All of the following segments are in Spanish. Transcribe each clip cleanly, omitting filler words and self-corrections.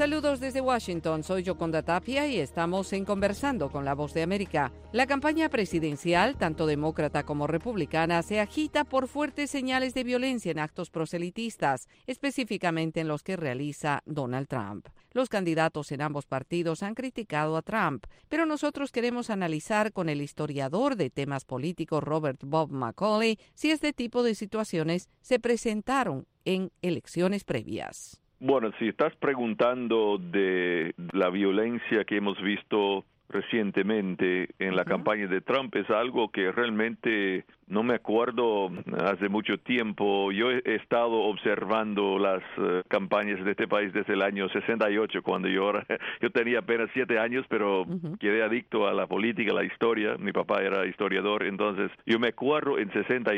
Saludos desde Washington, soy Yoconda Tapia y estamos en Conversando con la Voz de América. La campaña presidencial, tanto demócrata como republicana, se agita por fuertes señales de violencia en actos proselitistas, específicamente en los que realiza Donald Trump. Los candidatos en ambos partidos han criticado a Trump, pero nosotros queremos analizar con el historiador de temas políticos Robert Bob McCauley si este tipo de situaciones se presentaron en elecciones previas. Bueno, si estás preguntando de la violencia que hemos visto recientemente en la campaña de Trump, es algo que realmente no me acuerdo hace mucho tiempo. Yo he estado observando las campañas de este país desde el año 68, cuando yo tenía apenas 7 años, pero quedé adicto a la política, a la historia. Mi papá era historiador, entonces yo me acuerdo en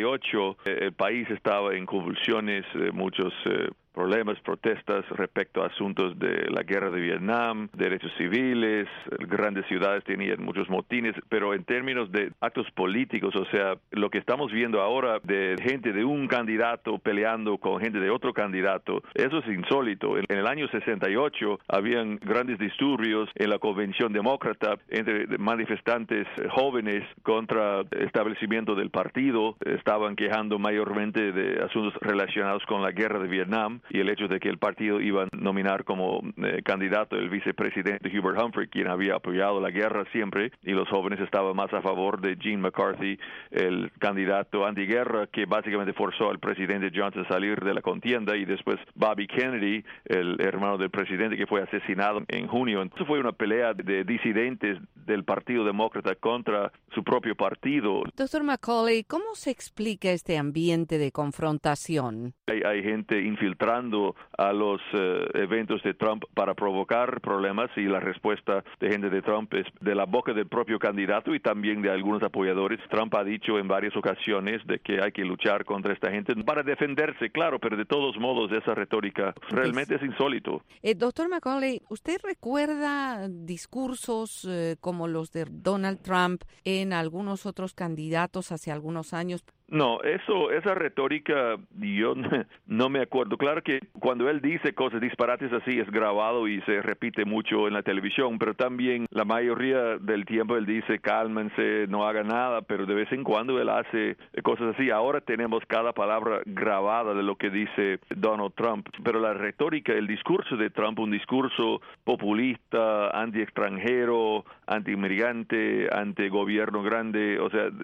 68 el país estaba en convulsiones, muchos problemas, protestas respecto a asuntos de la guerra de Vietnam, derechos civiles, grandes ciudades tenían muchos motines, pero en términos de actos políticos, o sea, lo que estamos viendo ahora de gente de un candidato peleando con gente de otro candidato, eso es insólito. En el año 68 habían grandes disturbios en la convención demócrata entre manifestantes jóvenes contra el establecimiento del partido, estaban quejando mayormente de asuntos relacionados con la guerra de Vietnam y el hecho de que el partido iba a nominar como candidato el vicepresidente Hubert Humphrey, quien había apoyado la guerra siempre, y los jóvenes estaban más a favor de Gene McCarthy, el candidato antiguerra que básicamente forzó al presidente Johnson a salir de la contienda, y después Bobby Kennedy, el hermano del presidente, que fue asesinado en junio. Entonces fue una pelea de disidentes del Partido Demócrata contra su propio partido. Doctor McCauley, ¿cómo se explica este ambiente de confrontación? Hay gente infiltrando a los eventos de Trump para provocar problemas, y la respuesta de gente de Trump es de la boca del propio candidato y también de algunos apoyadores. Trump ha dicho en varias ocasiones de que hay que luchar contra esta gente para defenderse, claro, pero de todos modos esa retórica realmente es insólito. Doctor McCauley, ¿usted recuerda discursos como los de Donald Trump en algunos otros candidatos hace algunos años? No, esa retórica yo no me acuerdo. Claro que cuando él dice cosas disparates así es grabado y se repite mucho en la televisión, pero también la mayoría del tiempo él dice cálmense, no hagan nada, pero de vez en cuando él hace cosas así. Ahora tenemos cada palabra grabada de lo que dice Donald Trump, pero la retórica, el discurso de Trump, un discurso populista, anti-extranjero, anti-inmigrante, anti-gobierno grande, o sea,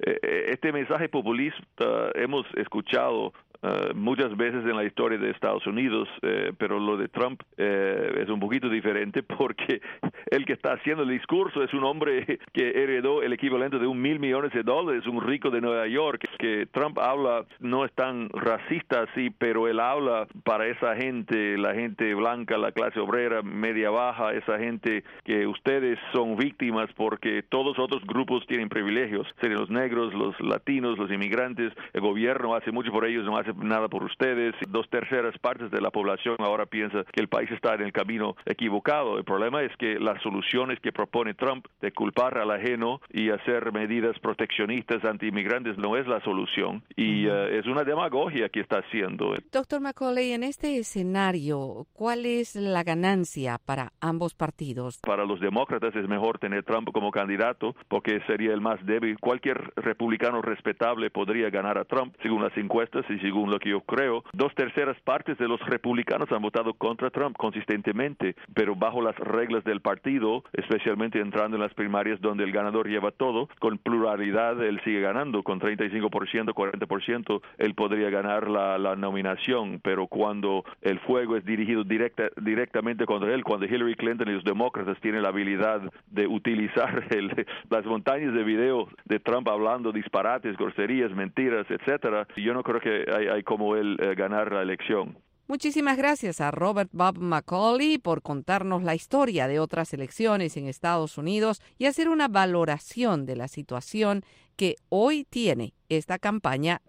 este mensaje populista hemos escuchado muchas veces en la historia de Estados Unidos, pero lo de Trump es un poquito diferente, porque el que está haciendo el discurso es un hombre que heredó el equivalente de $1,000 millones, un rico de Nueva York. Que Trump habla no es tan racista así, pero él habla para esa gente, la gente blanca, la clase obrera, media baja, esa gente que ustedes son víctimas porque todos los otros grupos tienen privilegios, serían los negros, los latinos, los inmigrantes. El gobierno hace mucho por ellos, no hace nada por ustedes. 2/3 partes de la población ahora piensa que el país está en el camino equivocado. El problema es que las soluciones que propone Trump de culpar al ajeno y hacer medidas proteccionistas anti-inmigrantes no es la solución, y es una demagogia que está haciendo. Doctor McCauley, en este escenario, ¿cuál es la ganancia para ambos partidos? Para los demócratas es mejor tener Trump como candidato porque sería el más débil. Cualquier republicano respetable podría ganar a Trump, según las encuestas y según lo que yo creo. 2/3 partes de los republicanos han votado contra Trump consistentemente, pero bajo las reglas del partido, especialmente entrando en las primarias donde el ganador lleva todo, con pluralidad él sigue ganando, con 35%, 40%, él podría ganar la nominación, pero cuando el fuego es dirigido directamente contra él, cuando Hillary Clinton y los demócratas tienen la habilidad de utilizar las montañas de video de Trump hablando disparates, groserías, mentiras, etcétera, yo no creo que hay como él ganar la elección. Muchísimas gracias a Robert Bob McCauley por contarnos la historia de otras elecciones en Estados Unidos y hacer una valoración de la situación que hoy tiene esta campaña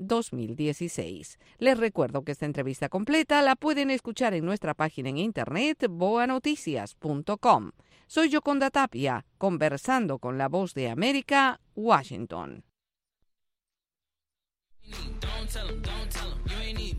2016. Les recuerdo que esta entrevista completa la pueden escuchar en nuestra página en internet boanoticias.com. Soy Yoconda Tapia, conversando con la Voz de América, Washington. Don't tell 'em, don't tell 'em.